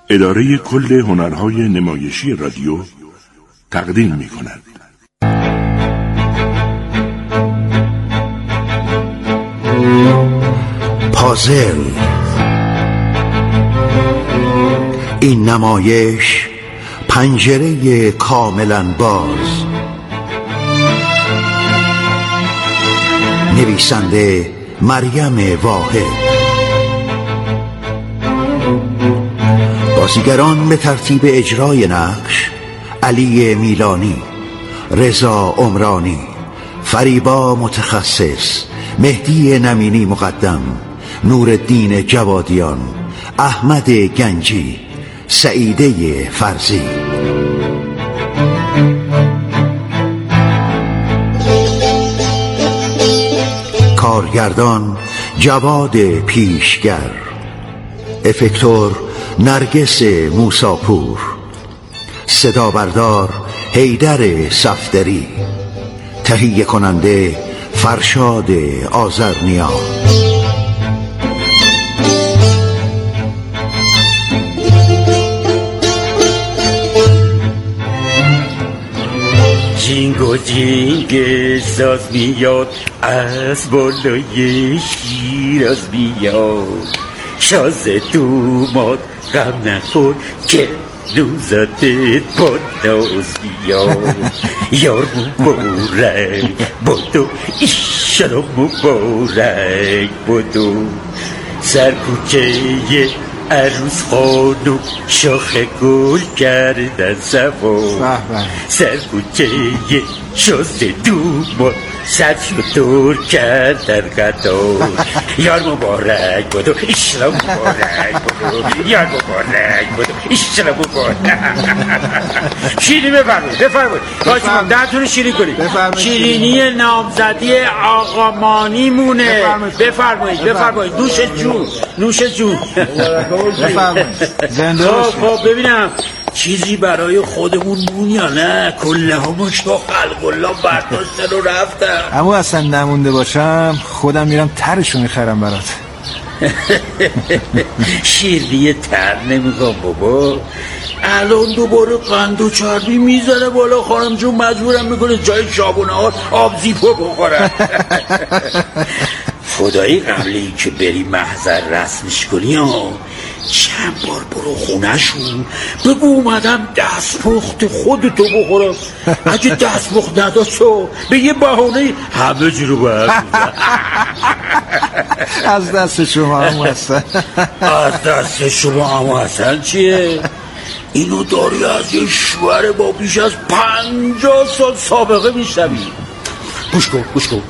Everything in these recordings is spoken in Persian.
اداره کل هنرهای نمایشی رادیو تقدیم می کند. پازل. این نمایش پنجره کاملا باز. نویسنده مریم واحد. بازیگران به ترتیب اجرای نقش: علی میلانی، رضا عمرانی، فریبا متخصص، مهدی نمینی مقدم، نورالدین جوادیان، احمد گنجی، سعیده فرزی. کارگردان جواد پیشگر، افکتور نرگس موساپور، صدا بردار حیدر صفدری، تهیه کننده فرشاد آذرنیا. جینگ و جینگ ساز میاد، از بالای شیراز میاد. شاز دوماد غم نخور که روزاتت با ناز بیاد. یار مبارک بودو، ایشالا مبارک بودو. سرکوچه عروس خانو شاخ گل کردن سوا. سرکوچه شاز دوماد صد شطور کردن قطار. یار مبارک بودو، ایشالا مبارک بودو. یار مبارک بودو، ایشالا مبارک. شیرینی بفرمایید باشیم دهتون شیرین کنید. شیرینی نامزدی آقا مانی مونه. بفرمایید نوش جون. بفرمایید. زنده باشید. خب ببینم چیزی برای خودمون مون یا نه؟ کله همونش با خلق الله برداشتن و رفتن. اما اصلا نمونده باشم خودم میرم ترشو میخرم برات. شیرینی تر نمیخوام بابا. الان دوباره قند و چربی میزنه بالا. خانم جون مجبورم میکنه جای شابونه ها آب زیپو بخورن. خدایی قبل این که بری محضر رسمش کنی چند بار برو خونه‌شون بگو اومدم دستپخت خودتو بخورم. اگه دستپخت نداشت به یه بهانه همه جی رو باید از دست شما هم هستن. از دست شما هم هستن چیه؟ اینو داری از یه شوهر با بیش از 50 سال سابقه میشنوی. گوش کن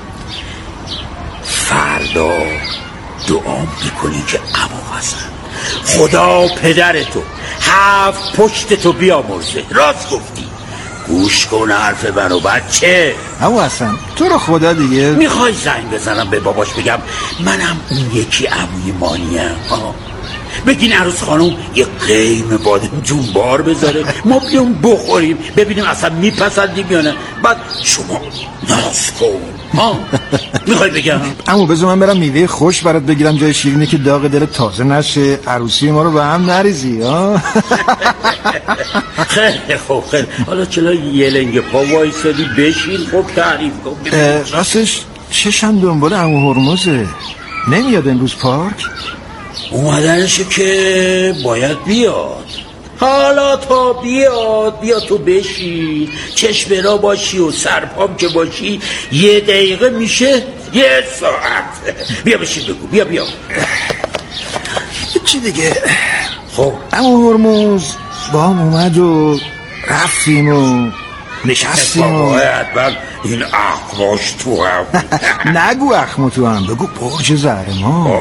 فردا دعا میکنی که عمو حسن خدا پدرتو 7 پشتتو بیامرزه. راست گفتی. گوش کن حرف منو بچه. عمو حسن تو رو خدا دیگه میخوای زنگ بزنم به باباش بگم منم اون یکی عموی مانیم؟ بگین عروس خانم یه قیم بادم جون بار بذاره، ما بیام بخوریم ببینیم اصلا میپسندیم یا نه. بعد شما ناز کن. میخوای بگم؟ اما بذار من برم میوه خوش برات بگیرم جای شیرینی که داغ دل تازه نشه، عروسی ما رو به هم نریزی. خیلی خوب. حالا چلا یه لنگ پا وایسادی بشین. خب تعریف کن. راستش چشم دنبال عمو هرمزه. نمیاد امروز پارک؟ اومدنشه که باید بیاد. حالا تا بیاد تو بشین چشم را باشی و سرپام که باشی 1 دقیقه میشه 1 ساعت. بیا بشین بگو. بیا چی دیگه؟ خب عمو هرمز با هم اومد و رفتیم و نشستیم و باید این اخماش تو هم نگو اخمو تو هم بگو برج زهر ما.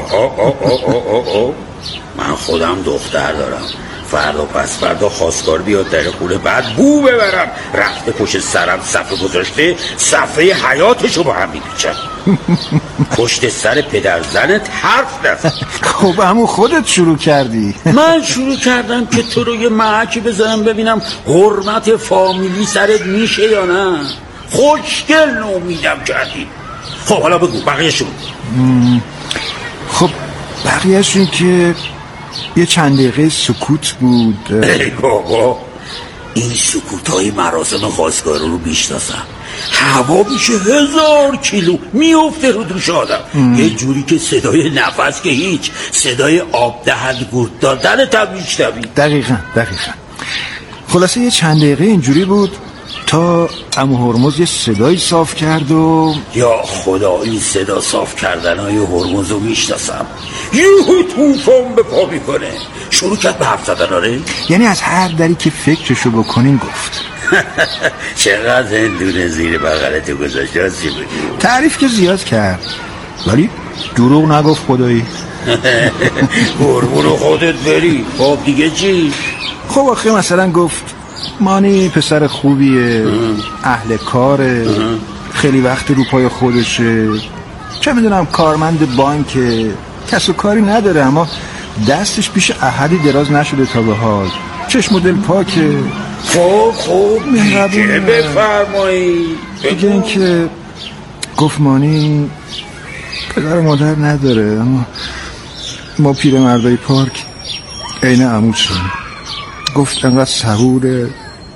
من خودم دختر دارم. فردا پس فردا خواستگار بیاد در خونه بعد بو ببرم رفته پشت سرم صفحه گذاشته صفحه حیاتشو با هم میپیچم. پشت سر پدر زنت حرف نزن. خب همون خودت شروع کردی. من شروع کردم که تو رو یه محکی بزنم ببینم حرمت فامیلی سرت میشه یا نه. خوشگل نومیدم کردی. خب حالا بگو بقیه‌شون. خب بقیه‌شون که یه چند دقیقه سکوت بود. ای بابا، این سکوت‌های مراسم خواستگاری رو میشناسم. هوا میشه 1000 کیلو میفته رو دوش آدم. یه جوری که صدای نفس که هیچ، صدای آب دهن گورت دادن تمیشتمی. دقیقاً. خلاصه یه چند دقیقه اینجوری بود تا عمو هرمز یه صدایی صاف کرد و یا خدا، این صدا صاف کردنهای هرمز رو میشناسم. یهو توفان به پا میکنه، شروع کرد به حرف زدن. آره، یعنی از هر دری که فکرشو بکنین گفت. چقدر هندونه زیر بغلت گذاشت. راستی بگی تعریف که زیاد کرد ولی دروغ نگفت خدایی. قربون خودت بری. خب دیگه چی؟ خب آخه مثلا گفت مانی پسر خوبیه، اهل کاره، خیلی وقت رو پای خودشه، چه میدونم کارمند بانکه، کس و کاری نداره اما دستش پیش احدی دراز نشده تا به حال، چشم و دل پاکه. خب دیگه بفرمایی. دیگه این که گفت مانی پدر و مادر نداره اما ما پیر مردای پارک عین عمود شدیم. گفت انقدر صبوره.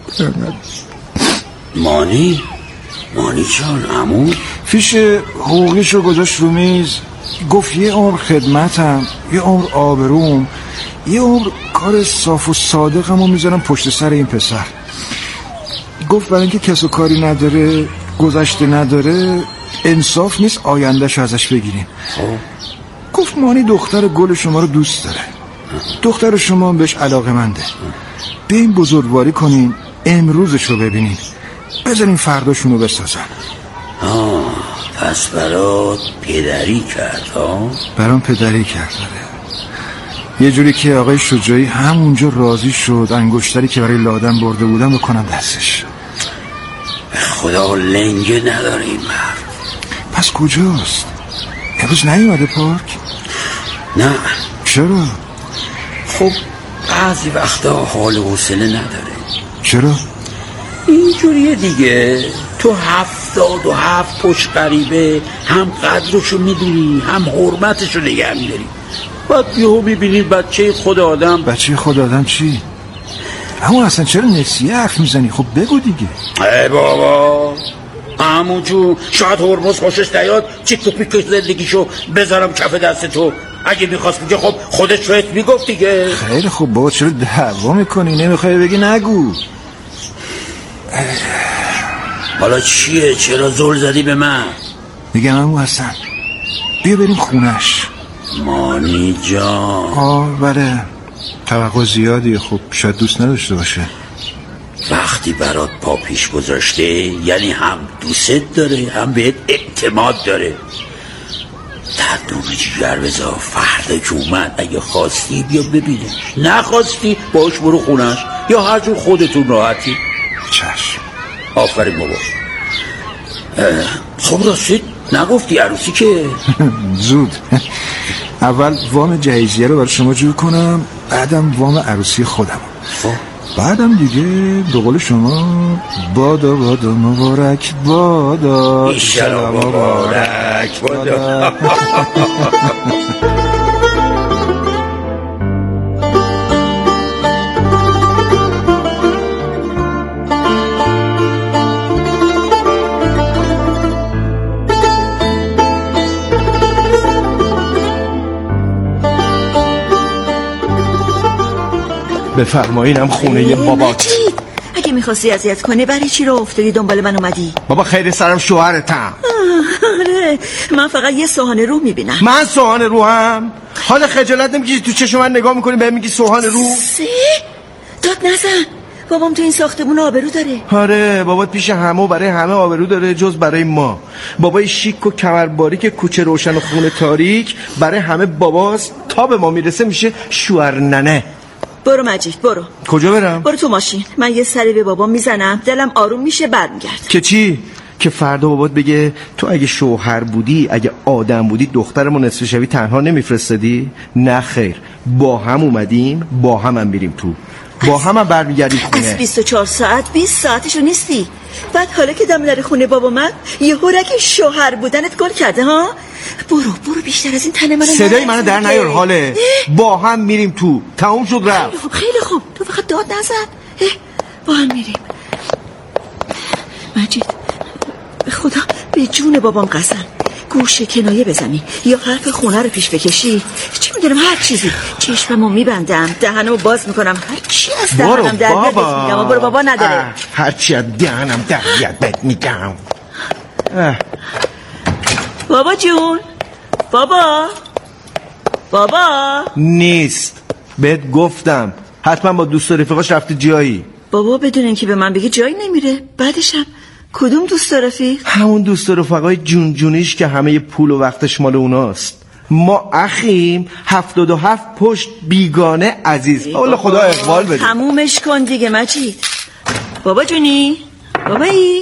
مانی جان، عمو فیش حقوقیشو گذاشت رو میز. گفت یه عمر خدمتم، یه عمر آبروم، یه عمر کار صاف و صادقمو میذارم پشت سر این پسر. گفت برای اینکه کس و کاری نداره، گذشته نداره، انصاف نیست آیندهشو ازش بگیریم. گفت مانی دختر گل شما رو دوست داره، دختر شما بهش علاقه‌منده. بیاین بزرگواری کنین، امروزشو ببینین، بذارین فرداشونو بسازن. پس برات پدری کرد ها؟ برام پدری کرد. یه جوری که آقای شجاعی همونجا راضی شد انگشتری که برای لادن برده بودم بکنم دستش. خدا لنگه نداره این مرد. پس کجاست؟ امروز نیومده پارک؟ نه. چرا؟ خب بعضی وقتا حال و حوصله نداره. چرا؟ اینجوریه دیگه. تو 77 پشت غریبه هم قدرشو میدونی هم حرمتشو نگه میداری، بعد یهو میبینی بچه خود آدم. بچه خود آدم چی؟ اما اصلا چرا نسیه حرف میزنی؟ خب بگو دیگه. ای بابا عمو جون، شاید هرمز خوشش نیاد چیک و پیک زندگیشو بذارم کف دست تو. اگه میخواست میگه خب خودش بهت میگفت دیگه. خیلی خوب بابا، چرا دعوا میکنی؟ نمیخوای بگی نگو. حالا چیه؟ چرا زل زدی به من؟ میگم عمو حسن بیا بریم خونش. مانی جان. بله، توقع زیادیه. خب شاید دوست نداشته باشه. وقتی برات پا پیش گذاشته یعنی هم دوست داره هم بهت اعتماد داره. دندون جگر بذار، فردا که اومد اگه خواستی بیا ببینه، نخواستی باش برو خونش یا هر جور خودتون راحتی. چشم. آفرین بابا. خب راستی نگفتی عروسی که؟ زود. اول وام جهیزیه رو برای شما جور کنم، بعدم وام عروسی خودم، بعدم دیگه به قول شما بادا مبارک بادا، ایشالا مبارک بادا. بفرمایینم خونه بابات. اگه میخواستی اذیت کنه برای چی رو افتادی دنبال من اومدی؟ بابا خیلی سرم شوهرتم. آره، من فقط یه سوهان روح میبینم. من سوهان روحم؟ حالا خجالت نمیکشی تو چشم من نگاه میکنی بهم میگی سوهان روح؟ داد نزن، بابام تو این ساختمون آبرو داره. آره، بابات پیش همه و برای همه آبرو داره جز برای ما. بابای شیک و کمرباری که کوچه روشن و خونه تاریک برای همه باباست، تا به ما میرسه میشه شوهر ننه. برو مجید برو. کجا برم؟ برو تو ماشین، من یه سری به بابام میزنم، دلم آروم میشه برمیگرد. که چی؟ که فردا بابات بگه تو اگه شوهر بودی، اگه آدم بودی دخترمو نصف شبی تنها نمیفرستدی؟ نه خیر، با هم اومدیم با هم میریم تو، با هم برمیگردیم خونه. از 24 ساعت 20 ساعتشو نیستی. بعد حالا که دم در خونه بابا من یه هورک شوهر بودنت گل کرده ها؟ برو بیشتر از این تن من صدای منو در نیار حاله. با هم میریم تو. تموم شد رفت. خیلی خوب تو فقط داد نزن. با هم میریم. مجید به خدا به جون بابام قسم گوشه کنایه بزنی یا حرف خونه رو پیش بکشی، چی میدونم هر چیزی، چشممو میبندم دهنمو باز میکنم، هر چی از دهنم در بیاد میگم. برو بابا نداره. هر چی از دهنم در بیاد میگم. بابا جون، بابا نیست. بهت گفتم حتما با دوست و رفیقاش رفته جایی. بابا بدون اینکه به من بگی جایی نمیره. بعدشم کدوم دوست و رفیق؟ همون دوست و رفقای جونیش که همه پول و وقتش مال اوناست. ما اخیم 77 پشت بیگانه عزیز. والا خدا اقبال بده. تمومش کن دیگه مجید. بابا جونی، بابایی.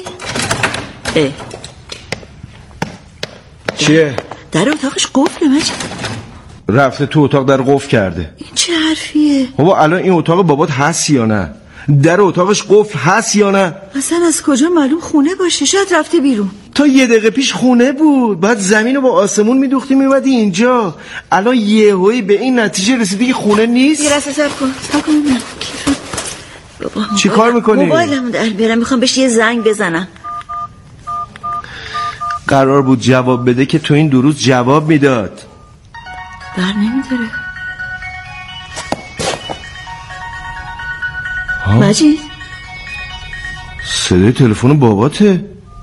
چیه؟ در اتاقش قفله مجید. رفته تو اتاق در قفل کرده. این چه حرفیه؟ بابا الان این اتاق بابات هست یا نه؟ در اتاقش قفل هست یا نه؟ اصلا از کجا معلوم خونه باشه؟ شاید رفته بیرون. تا 1 دقیقه پیش خونه بود، بعد زمینو با آسمون میدوختی میومدی اینجا. الان یهویی به این نتیجه رسیدی که خونه نیست. یه لحظه صبر کن بابا. چی کار میکنی؟ موبایلمو در بیارم، میخوام بهش یه زنگ بزنم. قرار بود جواب بده که تو این 2 روز جواب میداد. بر نمیداره. مجید صدای تلفن باباته.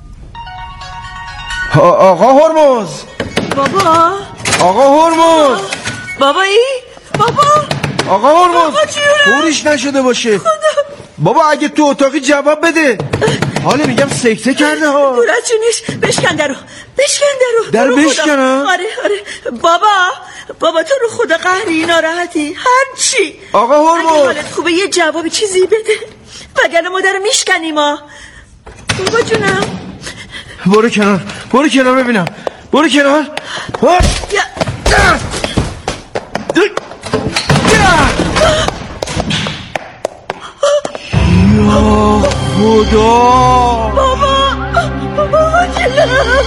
آقا هرمز. بابا. آقا هرمز. بابایی. بابا. آقا هرمز. طوریش نشده باشه. بابا اگه تو اتاقی جواب بده. حالا میگم سکته کرده ها. دور از جونش. بشکن درو. در بشکنم؟ آره. بابا تو رو خدا قهری ناراحتی هر چی. آقا هرمز اگه حالت خوبه یه جوابی چیزی بده، وگرنه مادر میشکنیم ها. بابا جونم برو کنار ببینم. برو کنار. یا خدا. بابا جونم.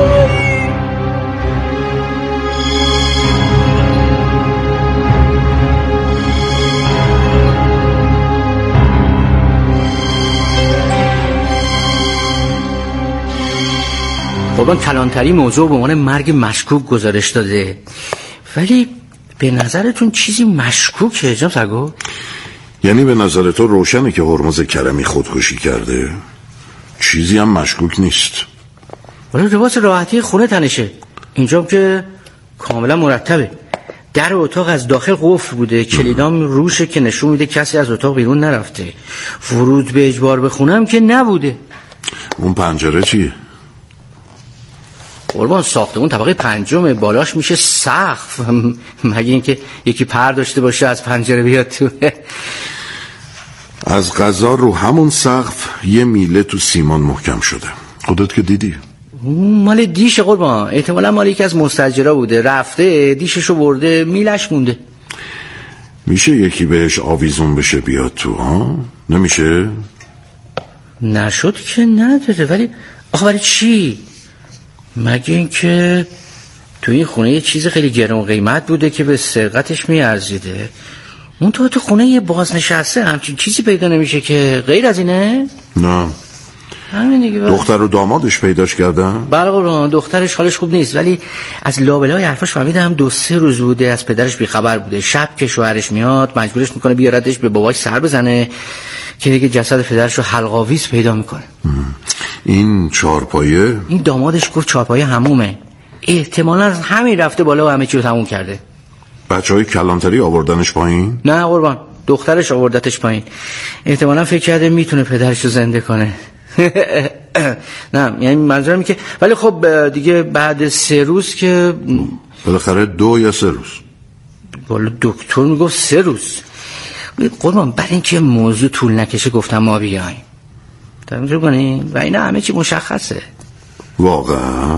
قربان کلانتری موضوع به عنوان مرگ مشکوک گزارش داده، ولی به نظرتون چیزی مشکوکه جناب سرگو؟ یعنی به نظر تو روشنه که هرمز کرمی خودکشی کرده؟ چیزی هم مشکوک نیست. ولی لباس راحتی خونه تنشه، اینجا که کاملا مرتبه. در اتاق از داخل قفل بوده، کلیدام روشه که نشون میده کسی از اتاق بیرون نرفته. ورود به اجبار به خونه هم که نبوده. اون پنجره چیه؟ قربان ساختمون طبقه 5 بالاش میشه سقف، مگه اینکه یکی پر داشته باشه از پنجره بیاد تو. از قضا رو همون سقف یه میله تو سیمان محکم شده. خودت که دیدی؟ مال دیش قربان، احتمالا مال یکی از مستاجرا بوده، رفته دیششو برده، میلش مونده. میشه یکی بهش آویزون بشه بیاد تو ها؟ نمیشه؟ نشد که نداره، ولی آخه برای چی؟ مگه اینکه تو این خونه یه چیز خیلی گران قیمت بوده که به سرقتش میارزیده. اون تو خونه یه بازنشسته همچین چیزی پیدا نمیشه که غیر از اینه؟ نه. همین دیگه. دختر و دامادش پیداش کردن؟ بله قربان، دخترش حالش خوب نیست، ولی از لابلای حرفاش فهمیدم 2-3 روز بوده از پدرش بیخبر بوده. شب که شوهرش میاد مجبورش میکنه بیاردش به باباش سر بزنه که دیگه جسد پدرش رو حلق‌آویز پیدا میکنه. این چارپایه؟ این دامادش گفت چارپایه حمومه، احتمالاً از همین رفته بالا و همه چی رو تموم کرده. بچهای کلانتری آوردنش پایین؟ نه قربان، دخترش آوردتش پایین. احتمالاً فکر کرده میتونه پدرش رو زنده کنه. نه یعنی منظورم اینه که ولی خب دیگه بعد 3 روز که بالاخره 2 یا 3 روز. والا دکتر میگفت 3 روز. قربان برای اینکه موضوع طول نکشه گفتم ما بیایم توجه کنیم و اینا همه چی مشخصه. واقعا؟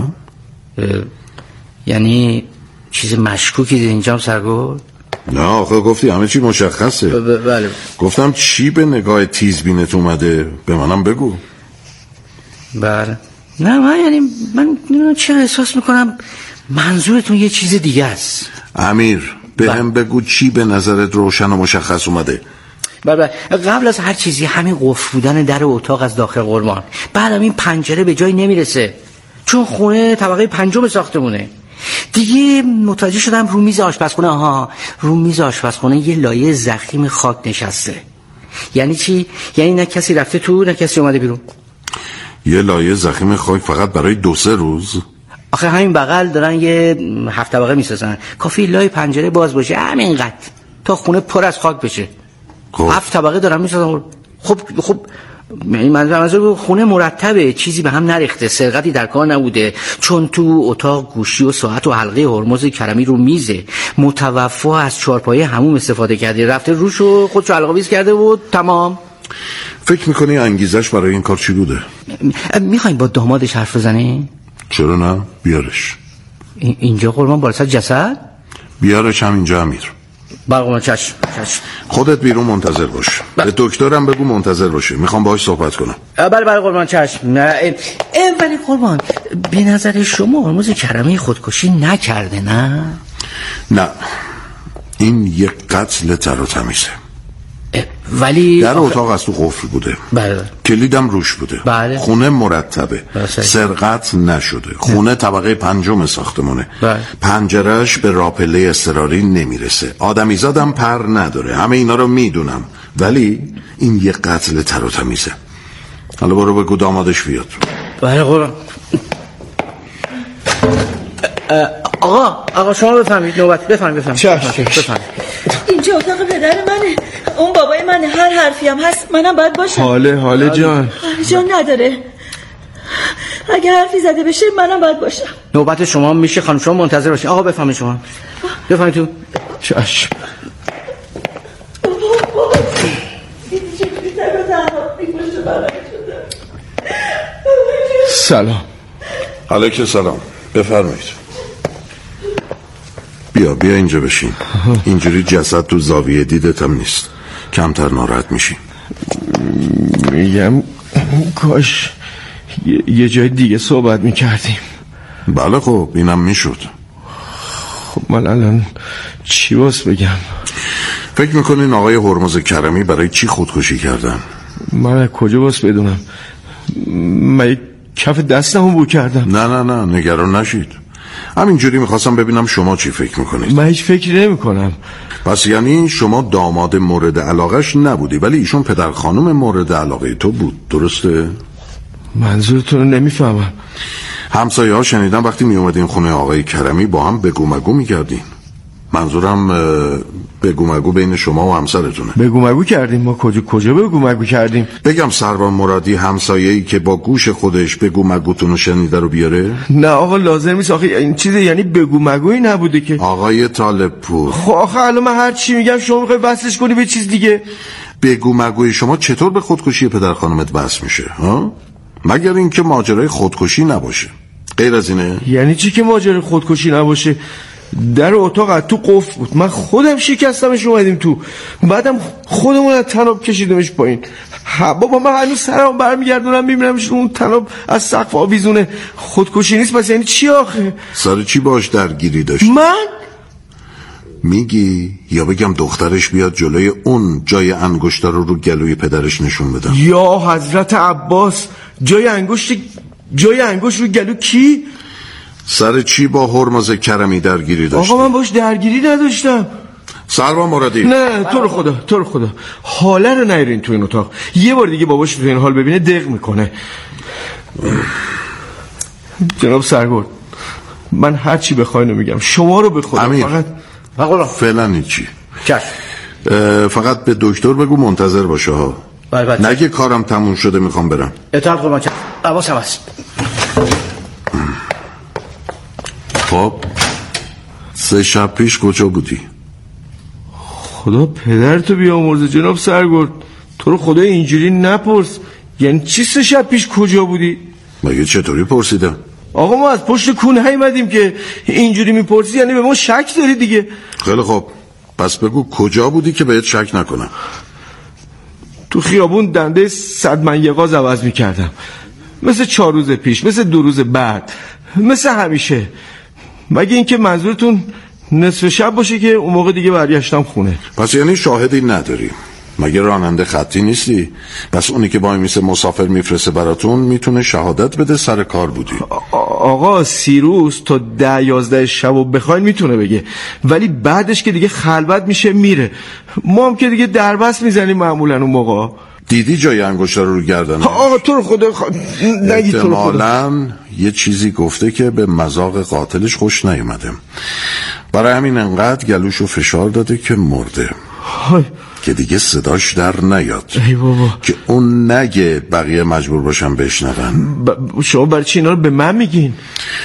یعنی چیز مشکوکی دید اینجام سرگرد؟ نه آخه گفتی همه چی مشخصه. بله. گفتم چی به نگاه تیزبینت اومده به منم بگو. بله. نه من یعنی من چرا احساس میکنم منظورتون یه چیز دیگه است. امیر بهم بگو چی به نظرت روشن و مشخص اومده؟ بله قبل از هر چیزی همین قفل بودن در اتاق از داخل قرمان. بعدم این پنجره به جای نمیرسه چون خونه طبقه 5 ساختمونه. دیگه متوجه شدم رو میز آشپزخونه رو میز آشپزخونه یه لایه زخیم خاک نشسته. یعنی چی؟ یعنی نه کسی رفته تو نه کسی اومده بیرون. یه لایه زخیم خاک فقط برای 2-3 روز؟ آخه همین بغل دارن یه 7 طبقه میسازن، کافی لای پنجره باز باشه همینقدر تا خونه پر از خاک بشه. 7 طبقه دارن میسازن. خب منظور خونه مرتبه، چیزی به هم نریخته، سرقتی در کار نبوده، چون تو اتاق گوشی و ساعت و حلقه هرمز کرمی رو میزه. متوفا از چارپایه حموم استفاده کرده، رفته روش و خودشو حلق‌آویز کرده و تمام. فکر میکنی انگیزش برای این کار چی بوده؟ میخواین با دامادش حرف بزنی؟ چرا نه؟ بیارش. اینجا قربان بالا سر جسد؟ بیارش همینجا امیر. بله چشم. خودت بیرون منتظر باش. به دکترم بگو منتظر باشه، میخوام باهاش صحبت کنم. بله قربان چشم. ولی قربان به نظر شما هرمز کرمی خودکشی نکرده نه؟ نه این یک قتل تر و تمیزه. ولی در اتاق از تو قفل بوده. بله. کلیدم روش بوده. بله. خونه مرتبه. سرقت نشده. خونه طبقه 5 ساختمونه. بله. پنجرهش به راپله اضطراری نمیرسه. آدمیزادم پر نداره. همه اینا رو میدونم، ولی این یه قتل تر و تمیزه. حالا برو بگو دامادش بیاد. بله قربان. آقا شما بفهمید نوبت بفهمید. اینجا اتاق پدر منه، اون بابای منه، هر حرفی هم هست منم باید باشم. حاله جان نداره، اگه حرفی زده بشه منم باید باشم. نوبت شما میشه خانم، شما منتظر باشین. آقا بفهمید شما بفهمید تو. چشم. سلام. علیکم سلام. بفرمایید. بیا اینجا بشین. اینجوری جسد تو زاویه دیدتم نیست، کمتر ناراحت میشی. میگم کاش یه جای دیگه صحبت میکردیم. بله خب اینم میشد. خب من الان چی باس بگم؟ فکر میکنین آقای هرمز کرمی برای چی خودکشی کردن؟ من کجا باس بدونم؟ من کف دستمو بو کردم. نه نگران نشید. همینجوری میخواستم ببینم شما چی فکر میکنید. من هیچ فکری نمی کنم. پس یعنی شما داماد مورد علاقش نبودی، ولی ایشون پدر خانم مورد علاقه تو بود، درسته؟ منظورتون رو نمیفهمم. همسایه ها شنیدن وقتی میومدین خونه آقای کرمی با هم بگو مگو میکردین. منظورم بگو مگو بین شما و همسرتونه. بگو مگو کردیم؟ ما کجا بگو مگو کردیم؟ بگم سروان مرادی همسایه‌ای که با گوش خودش بگو مگوتون رو شنیده رو بیاره؟ نه آقا لازم نیست. آخه این چیزه یعنی بگو مگویی نبوده که. آقای طالب پور، خب آخه الان من هر چی میگم شما میخوای وصلش کنی به چیز دیگه. بگو مگوی شما چطور به خودکشی پدر خانمت بس میشه ها؟ مگر اینکه ماجرای خودکشی نباشه. غیر از اینه؟ یعنی چی که ماجرای خودکشی نباشه؟ در اتاق از تو قفل بود، من خودم شکستمش اومدیم تو، بعدم خودمون از تناب کشیدمش پایین. بابا من هنوز سرم برمیگردونم میبینمش اون تناب از سقف آویزونه. خودکشی نیست پس یعنی چی آخه؟ سر چی باش درگیری داشت؟ من؟ میگی یا بگم دخترش بیاد جلوی اون جای انگشتر رو گلوی پدرش نشون بدم؟ یا حضرت عباس، جای انگشت رو گلو کی؟ سر چی با هرمز کرمی درگیری داشتی؟ آقا من باش درگیری نداشتم. سروان مرادی، نه تو رو خدا حاله رو نیارین تو این اتاق. یه بار دیگه باباش تو این حال ببینه دق میکنه. جناب سرگرد من هر چی بخواین رو میگم، شما رو به خدا امیر فقط فعلا هیچی. چشم. فقط به دکتر بگو منتظر باشه ها. نگه کارم تموم شده میخوام برم. اطاعت قربان چشم. حواسم هست. خب 3 شب پیش کجا بودی؟ خدا پدرتو بیامرزه جناب سرگرد، تو رو خدا اینجوری نپرس. یعنی چی 3 شب پیش کجا بودی؟ مگه چطوری پرسیدم؟ آقا ما از پشت کون نیومدیم که اینجوری میپرسی، یعنی به ما شک داری دیگه. خیلی خب پس بگو کجا بودی که بهت شک نکنم. تو خیابون دنده 100 من یقاز عوض میکردم، مثل 4 روز پیش، مثل 2 روز بعد، مثل همیشه. مگه اینکه منظورتون نصف شب باشه که اون موقع دیگه برگشتم خونه. پس یعنی شاهدی نداری؟ مگه راننده خطی نیستی؟ پس اونی که با میسه مسافر میفرسته براتون میتونه شهادت بده سر کار بودی. آقا سیروس تا 10-11 شب بخواین میتونه بگه، ولی بعدش که دیگه خلوت میشه میره. ما هم که دیگه دربست میزنیم معمولا اون موقع. دیدی جای انگشتر رو گردنه؟ آقا تو رو خدا نگی. تو رو خدا احتمالاً یه چیزی گفته که به مذاق قاتلش خوش نیومده، برای همین انقدر گلوشو فشار داده که مرده که دیگه صداش در نیاد. ای بابا. که اون نگه بقیه مجبور باشن بشنون. شما برای چی اینا رو به من میگین؟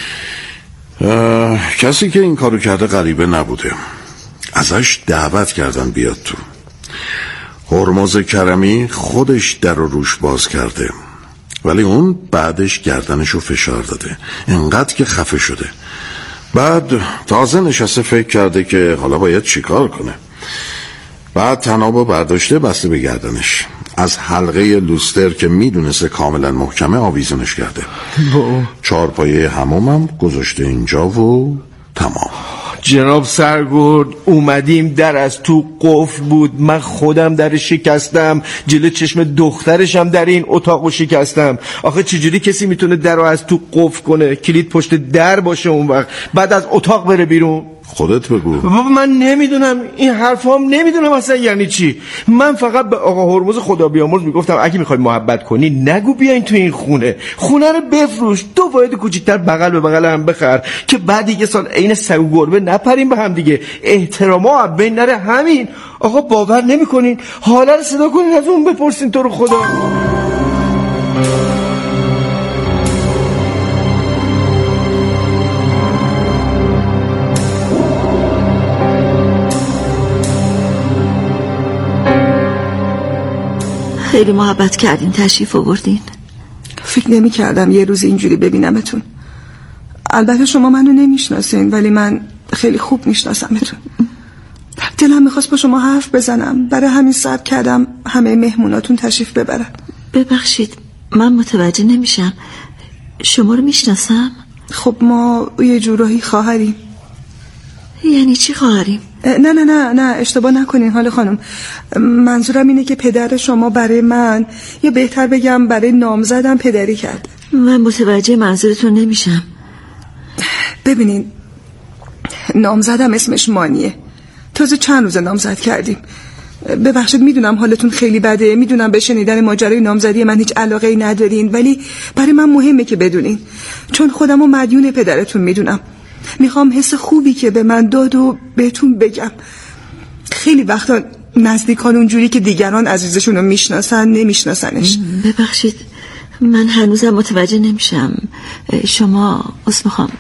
کسی که این کارو کرده غریبه نبوده، ازش دعوت کردن بیاد تو. هرمز کرمی خودش در رو روش باز کرده، ولی اون بعدش گردنشو فشار داده، انقدر که خفه شده. بعد تازه نشسته فکر کرده که حالا باید چیکار کنه. بعد طنابو برداشته بسته به گردنش، از حلقه لوستر که میدونسته کاملا محکمه آویزونش کرده. 4 پایه حمومم گذاشته اینجا و تمام. جناب سرگرد اومدیم، در از تو قفل بود، من خودم در شکستم، جلو چشم دخترشم در این اتاقو شکستم. آخه چجوری کسی میتونه در رو از تو قفل کنه؟ کلید پشت در باشه اون وقت بعد از اتاق بره بیرون؟ خودت بگو. بابا من نمیدونم این حرفام، نمیدونم اصلا یعنی چی. من فقط به آقا هرمز خدا بیامرز میگفتم اگه میخوای محبت کنی نگو بیاین تو این خونه رو بفروش، 2 واحد کوچیک‌تر بغل به بغل هم بخر که بعد 1 سال عین سگ و گربه نپریم به هم دیگه، احتراما بین نره. همین. آقا باور نمیکنین؟ حالا رو صدا کنین از اون بپرسین تو رو خدا. خیلی محبت کردین، تشریف آوردین. فکر نمی کردم یه روز اینجوری ببینمتون. البته شما منو نمیشناسین ولی من خیلی خوب میشناسمتون. دلم میخواست با شما حرف بزنم، برای همین صبر کردم همه مهموناتون تشریف ببرن. ببخشید من متوجه نمیشم، شما رو میشناسم؟ خب ما یه جورایی خواهریم. یعنی چی خواهریم؟ نه اشتباه نکنین حال خانم، منظورم اینه که پدر شما برای من، یا بهتر بگم برای نامزدم پدری کرد. من متوجه منظورتون نمیشم. ببینین نامزدم اسمش مانیه، تازه چند روز نامزد کردیم. ببخشید میدونم حالتون خیلی بده، میدونم به شنیدن ماجرای نامزدی من هیچ علاقه‌ای ندارین، ولی برای من مهمه که بدونین، چون خودمو مدیون پدرتون میدونم. میخوام حس خوبی که به من داد و بهتون بگم. خیلی وقتا نزدیکان اونجوری که دیگران عزیزشون رو میشناسن نمیشناسنش. ببخشید من هنوزم متوجه نمیشم. شما اسم خواهم.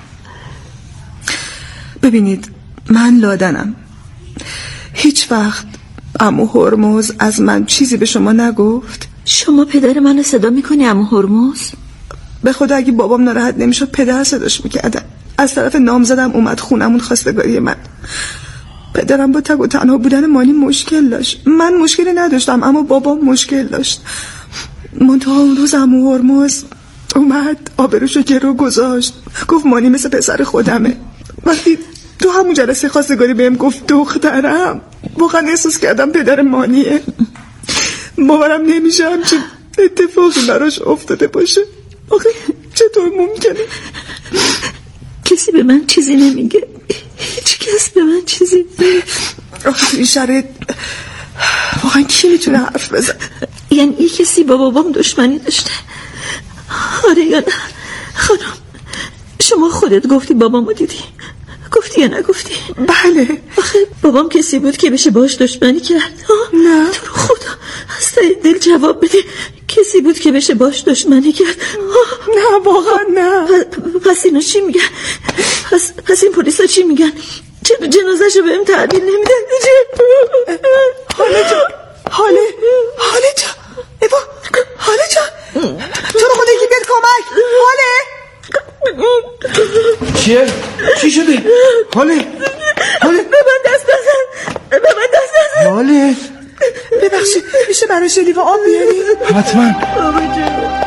ببینید من لادنم، هیچ وقت عمو هرمز از من چیزی به شما نگفت. شما پدر منو صدا میکنی عمو هرمز؟ به خدا اگه بابام ناراحت نمیشد پدر صداش میکردم. از طرف نامزدم اومد خونمون خواستگاری من. پدرم با تک و تنها بودن مانی مشکل داشت، من مشکلی نداشتم اما بابام مشکل داشت. منتها اون روز عمو هرمز اومد آبروشو گرو گذاشت، گفت مانی مثل پسر خودمه. وقتی تو همون جلسه خواستگاری بهم گفت دخترم، واقعا احساس کردم پدر مانیه. باورم نمیشه همچین اتفاقی براش افتاده باشه. آخه چطور ممکنه؟ کسی به من چیزی نمیگه، هیچ کس به من چیزی نمیگه. آخه این شرایط واقعا کی میتونه حرف بزن؟ یعنی یه کسی با بابام دشمنی داشته؟ آره یا نه؟ خانم شما خودت گفتی بابامو دیدی، گفتی یا نگفتی؟ بله. آخه بابام کسی بود که بشه باش دشمنی کرد؟ نه. تو رو خدا از ته دل جواب بده، کسی بود که بشه باش دشمنی کرد؟ نه واقعا نه. پس اینا چی میگن؟ پس این پلیسا چی میگن؟ چرا جنازه‌شو بهم تحویل نمیدن؟ حاله جا ایوا، حاله جا تو رو خدا یکی بیاد کمک. حاله چیه؟ چی شده؟ حاله به من دست نزن. حاله ببخشید میشه برای شلیو آب بیاری؟ حتما. بابا جون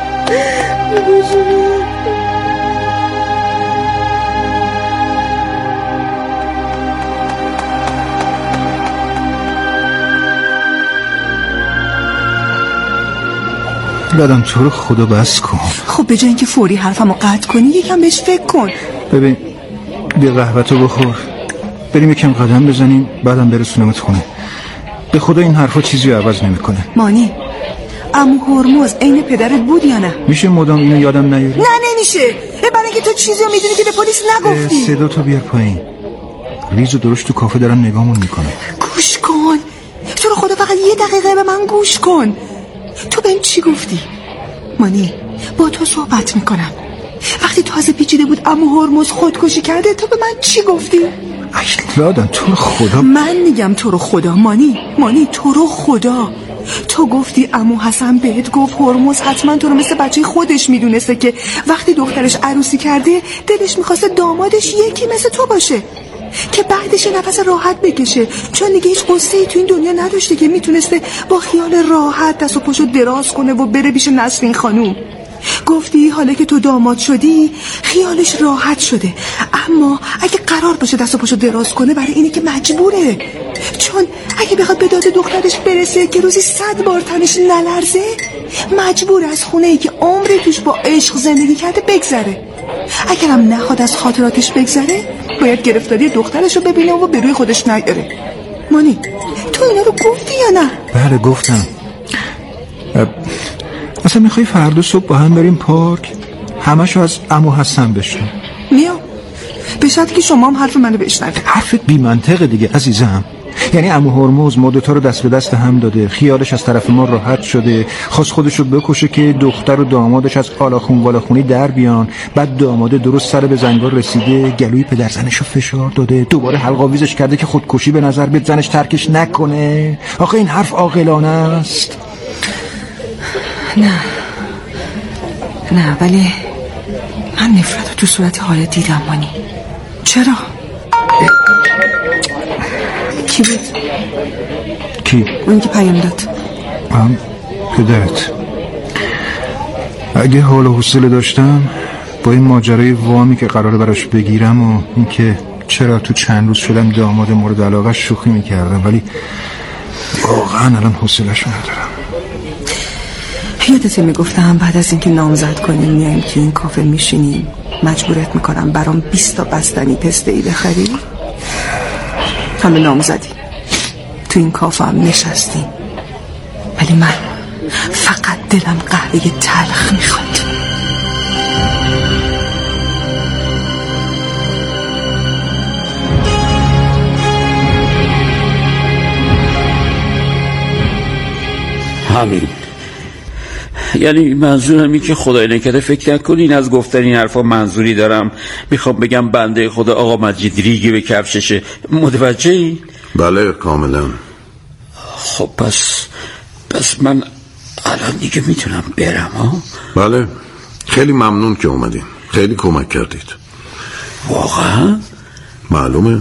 دادم تو رو خدا بس کن. خب به جای اینکه فوری حرفمو قطع کنی یکم بهش فکر کن. ببین بیا قهوه‌تو بخور، بریم یکم قدم بزنیم، بعدم برسونمت خونه. به خدا این حرفا چیزی عوض نمیکنه. مانی، عمو هرمز عین پدرت بود یا نه؟ میشه مدام اینو یادم نیاری؟ نه نمیشه. برای اینکه تو چیزی رو میدونی که به پلیس نگفتی. صدا تو بیار پایین. ریز و درشت تو کافه دارن نگامون میکنه. گوش کن، تو رو خدا فقط یه دقیقه به من گوش کن. تو بهم چی گفتی؟ مانی، با تو صحبت میکنم. وقتی تازه پیچیده بود عمو هرمز خودکشی کرده، تو به من چی گفتی؟ لادن تو رو خدا. من میگم تو رو خدا مانی تو رو خدا. تو گفتی عمو حسن بهت گفت هرمز حتما تو رو مثل بچه خودش میدونسته که وقتی دخترش عروسی کرده دلش میخواسته دامادش یکی مثل تو باشه که بعدش نفس راحت بکشه، چون دیگه هیچ قصه‌ای تو این دنیا نداشته که میتونسته با خیال راحت دست و پاشو دراز کنه و بره پیش نسرین خانوم. گفتی حالا که تو داماد شدی خیالش راحت شده، اما اگه قرار باشه دست و پاشو دراز کنه برای اینه که مجبوره، چون اگه بخواد به داد دخترش برسه که روزی 100 بار تنش نلرزه مجبور از خونه‌ای که عمری توش با عشق زندگی کرده بگذره. اگرم نخواد از خاطراتش بگذره باید گرفتاری دخترش رو ببینه و به روی خودش نیاره. مانی تو اینا رو گفتی یا نه؟ بله گفتم. اصلا میخوای فردا صبح با هم بریم پارک همشو از عمو حسن بشنو؟ میام، به شرطی که شما هم حرف منو بشنوید. حرفت بی منطقه دیگه عزیزم. یعنی عمو هرمز ما دوتا رو دست به دست هم داده، خیالش از طرف ما راحت شده، خواست خودش رو بکشه که دختر و دامادش از آلاخون والاخونی در بیان، بعد داماده درست سر به زنگار رسیده گلوی پدرزنش رو فشار داده، دوباره حلق‌آویزش کرده که خودکشی به نظر بیاد زنش ترکش نکنه. آخه این حرف عاقلانه است؟ نه ولی من نفرت رو تو صورت حالت دیدم مانی. چرا؟ کی بود؟ کی؟ اون که پیام داد. پدرت. اگه حال و حوصله داشتم با این ماجرای وامی که قراره براش بگیرم و اینکه چرا تو چند روز شدم داماد مورد علاقه شوخی میکردم، ولی واقعا الان حوصله‌شو ندارم. یادت میگفتم بعد از اینکه نامزد کنیم میایم تو این کافه میشینیم مجبورت میکنم برام 20 تا بستنی پسته ای بخری؟ همه نامزدی تو این کافه هم نشستیم، ولی من فقط دلم قهوه تلخ میخواد. همین، یعنی منظورم این که خدای نکرده فکر نکنین از گفتن این حرفا منظوری دارم میخوام بگم بنده خدا آقا مجید ریگی به کفششه. متوجهی؟ بله کاملا. خب پس من الان دیگه میتونم برم ها؟ بله خیلی ممنون که اومدین، خیلی کمک کردید. واقعا؟ معلومه.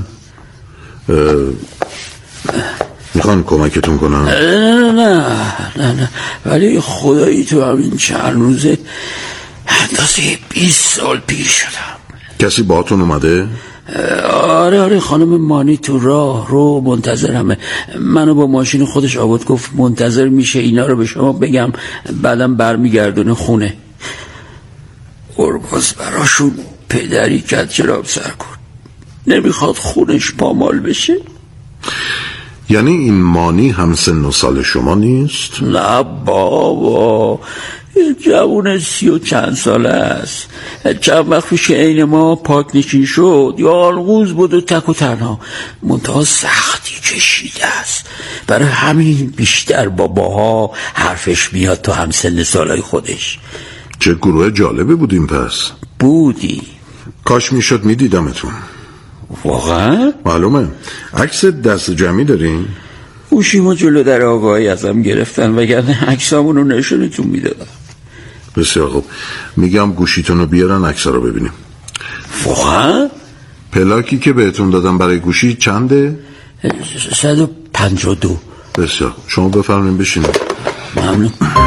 میخوان کمکتون کنم؟ نه ولی خدایی تو همین چند روزه اندازه 20 سال پیش شدم. کسی باهاتون اومده؟ آره خانم مانی تو راه رو منتظرمه. منو با ماشین خودش آورد، گفت منتظر میشه اینا رو به شما بگم بعدم برمیگردونه خونه. هرمز براشون پدری کرد جناب سرکرد، نمیخواد خونش پامال بشه. یعنی این مانی هم سن و سال شما نیست؟ نه بابا، جوون 30 و چند ساله است. چند وقت پیش عین ما پاک نشین شد، یالغوز بود و تک و تنها، منتها سختی کشیده است. برای همین بیشتر باباها حرفش میاد تو هم سن سالای خودش. چه گروه جالبی بودیم پس. بودی، کاش میشد میدیدمتون. واقعا؟ معلومه. عکس دست جمعی دارین؟ گوشیمو جلو در آقایی ازم گرفتن، وگرنه عکسامون رو نشونتون میدادم. بسیار خوب، میگم گوشیتون رو بیارن عکسا رو ببینیم. واقعا؟ پلاکی که بهتون دادم برای گوشی چنده؟ 152. بسیار، شما بفرمایید بشینید. ممنون.